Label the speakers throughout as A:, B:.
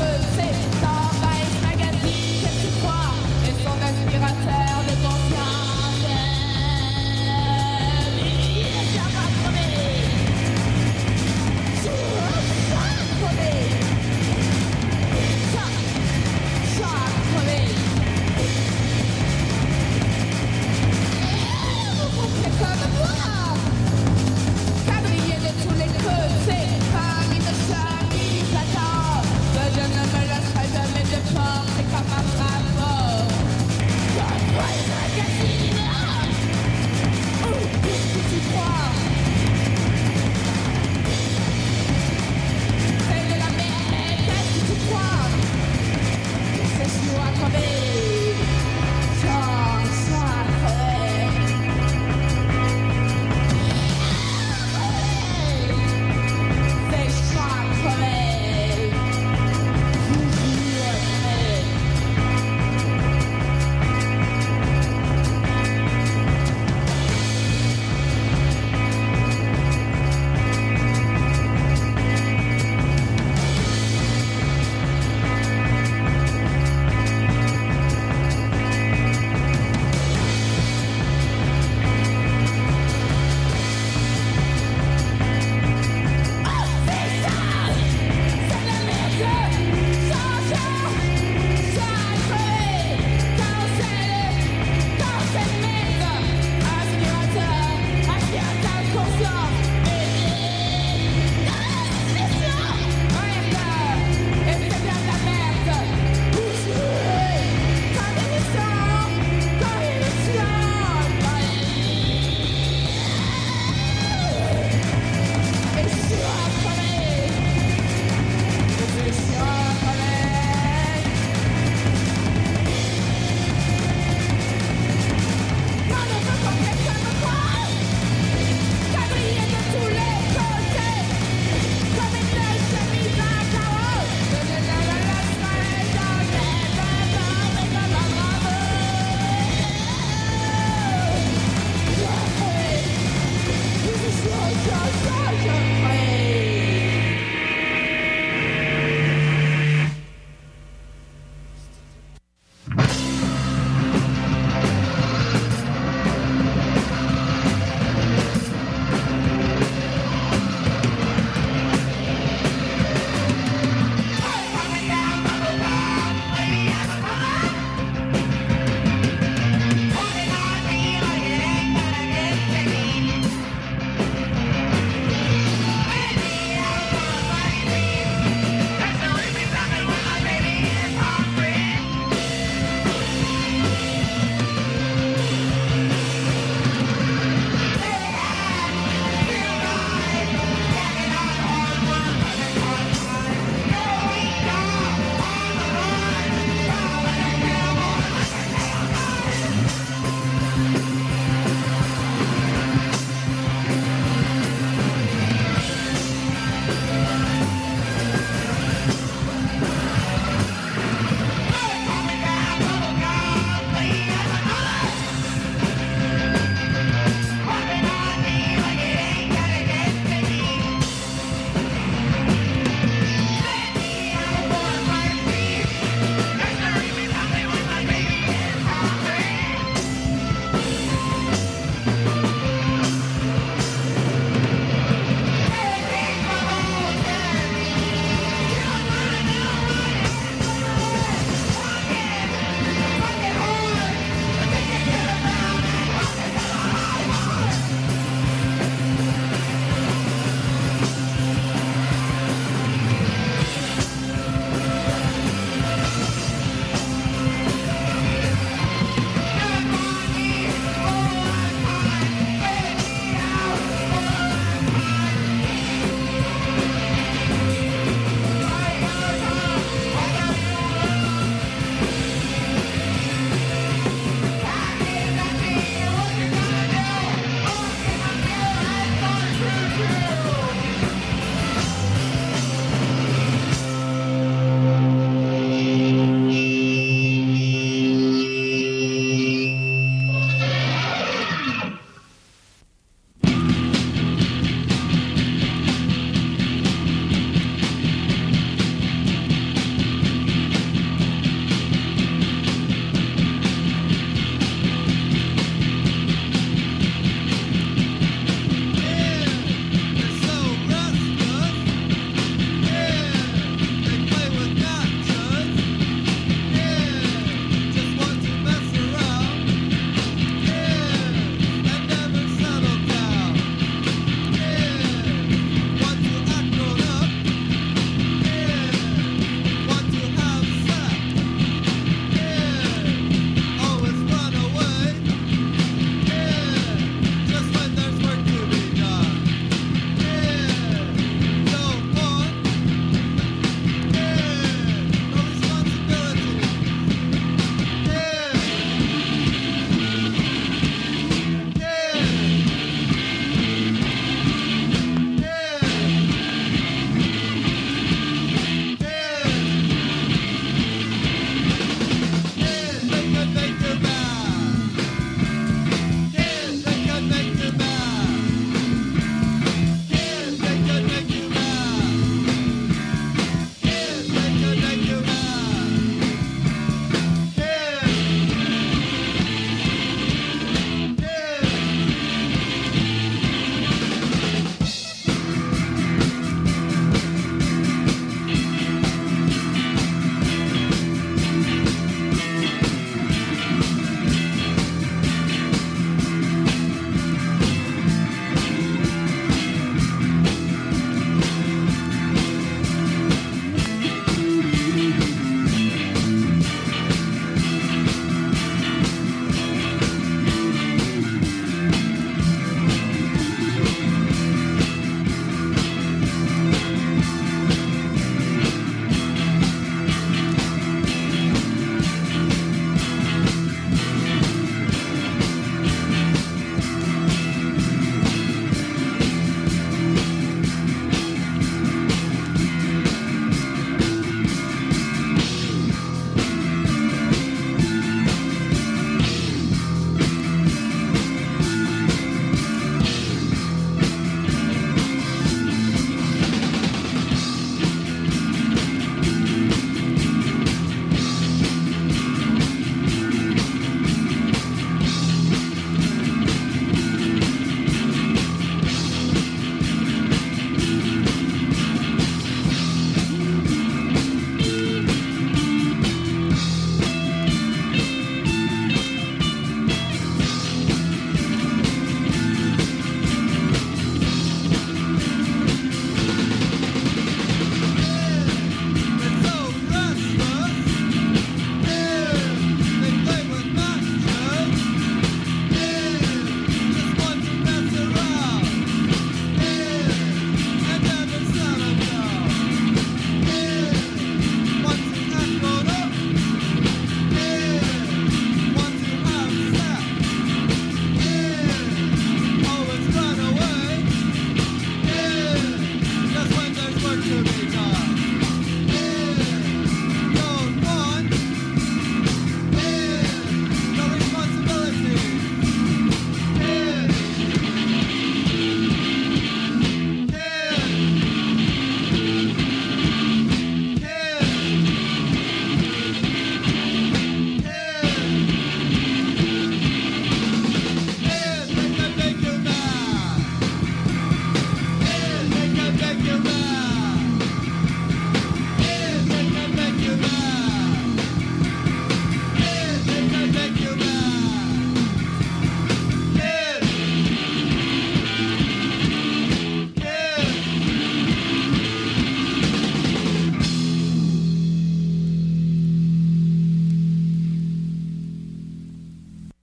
A: Quadrillé de tous les côtés, parmi de chaque plateau, que je ne me le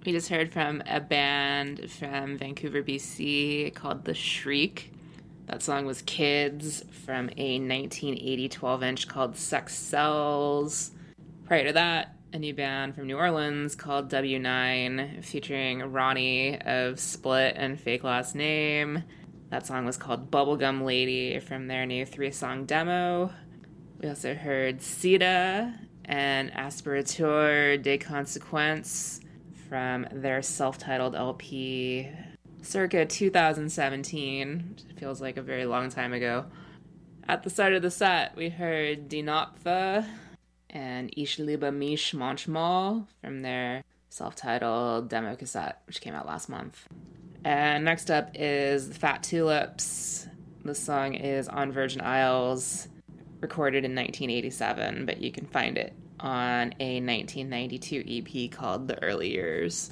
A: We just heard from a band from Vancouver, BC called The Shriek. That song was Kids from a 1980 12-inch called Sex Cells. Prior to that, a new band from New Orleans called W9 featuring Ronnie of Split and Fake Last Name. That song was called Bubblegum Lady from their new 3-song demo. We also heard Sida and Aspirateur de Consequence from their self-titled LP circa 2017. It feels like a very long time ago. At the start of the set, we heard Dinopfa and Ich liebe mich manchmal from their self-titled demo cassette, which came out last month. And next up is The Fat Tulips. The song is on Virgin Isles, recorded in 1987, but you can find it on a 1992 EP called The Early Years.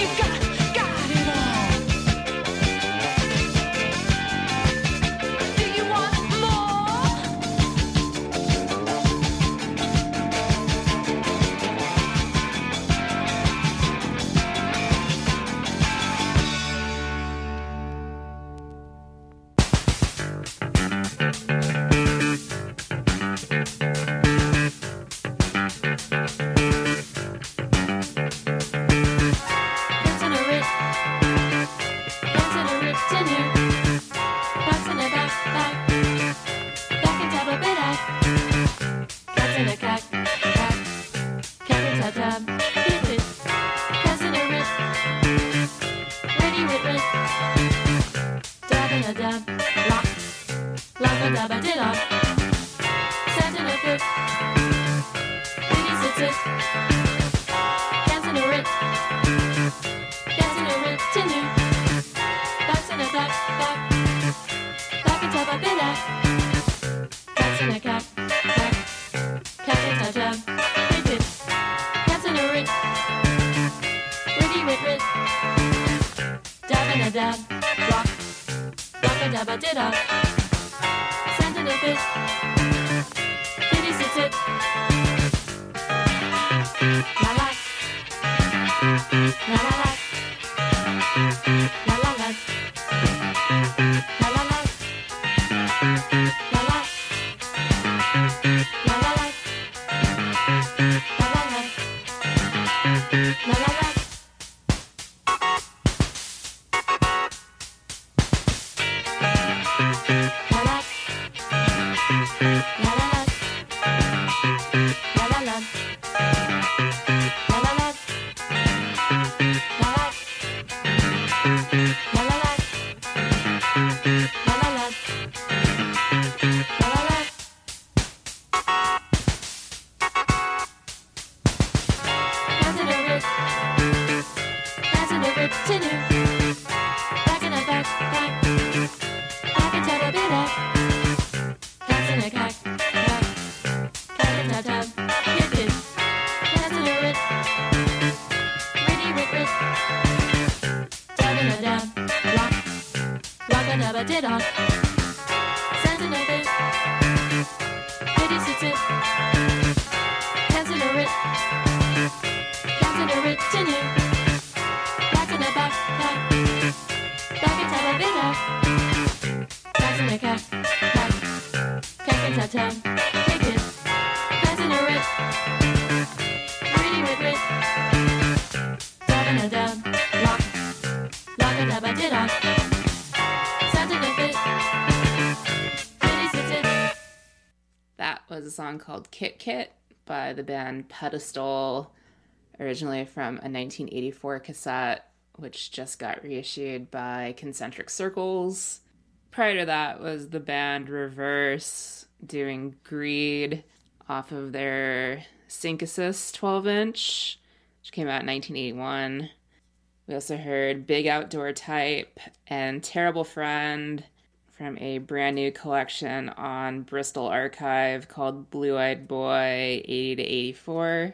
A: Was a song called Kit Kit by the band Pedestal, originally from a 1984 cassette, which just got reissued by Concentric Circles. Prior to that was the band Reverse doing Greed off of their Synthesis 12-inch, which came out in 1981. We also heard Big Outdoor Type and Terrible Friend from a brand new collection on Bristol Archive called Blue Eyed Boy 80 to 84.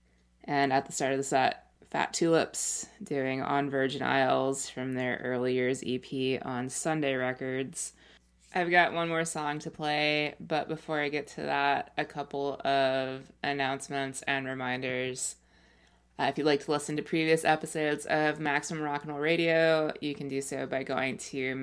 A: And at the start of the set, Fat Tulips doing On Virgin Isles from their early years EP on Sunday Records. I've got one more song to play, but before I get to that, a couple of announcements and reminders. If you'd like to listen to previous episodes of Maximum Rock and Roll Radio, you can do so by going to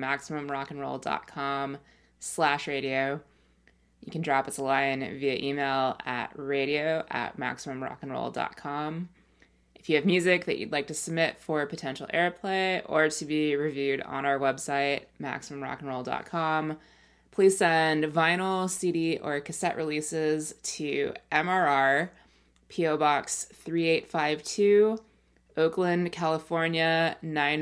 A: MaximumRockandRoll.com/radio. You can drop us a line via email at radio@MaximumRockandRoll.com. If you have music that you'd like to submit for potential airplay or to be reviewed on our website, MaximumRockandRoll.com, please send vinyl, CD, or cassette releases to MRR, P.O. Box 3852, Oakland, California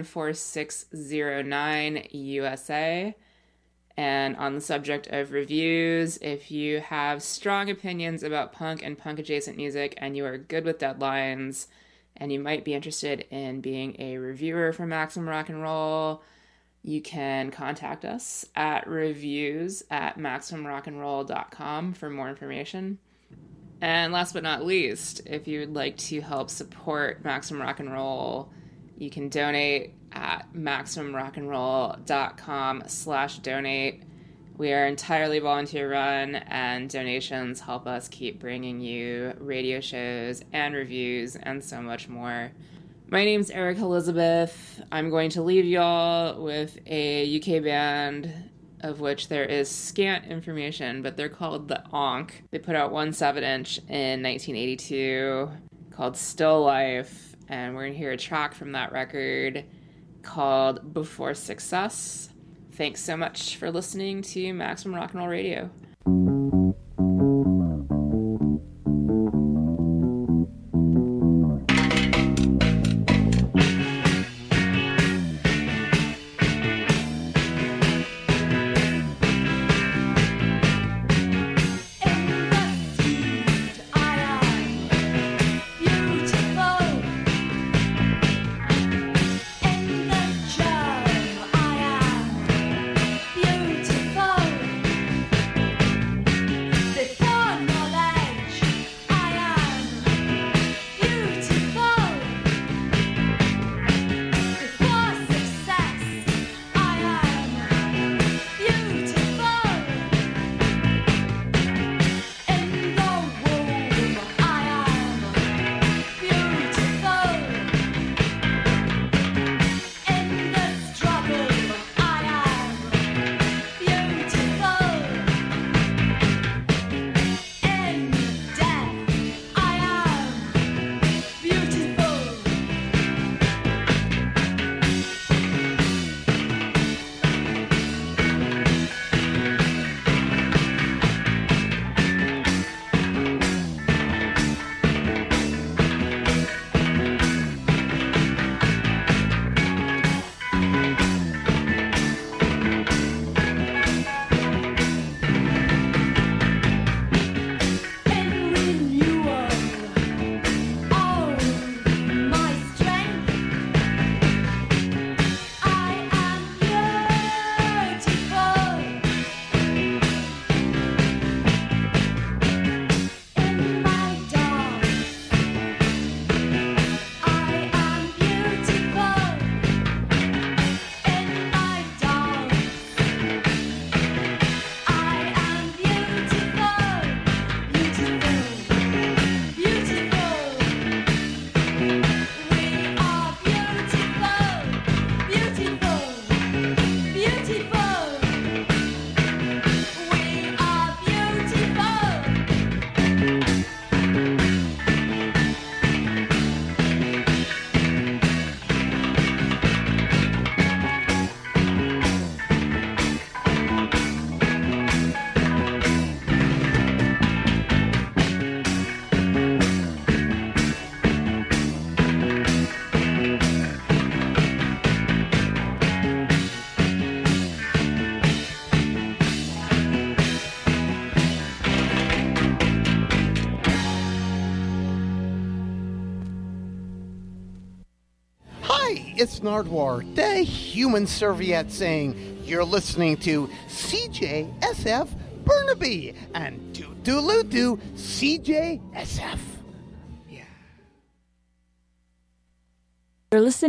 A: 94609, USA. And on the subject of reviews, if you have strong opinions about punk and punk-adjacent music and you are good with deadlines and you might be interested in being a reviewer for Maximum Rock and Roll, you can contact us at reviews@MaximumRockandRoll.com for more information. And last but not least, if you would like to help support Maximum Rock and Roll, You can donate at MaximumRockandRoll.com/donate. We are entirely volunteer run, and donations help us keep bringing you radio shows and reviews and so much more. My name's Eric Elizabeth. I'm going to leave y'all with a UK band of which there is scant information, but they're called the Onk. They put out one 7-inch in 1982 called Still Life, and we're going to hear a track from that record called Before Success. Thanks so much for listening to Maximum Rock and Roll Radio.
B: It's Nardwar, the human serviette, saying you're listening to CJSF Burnaby and Toodaloo CJSF. Yeah.
C: You're listening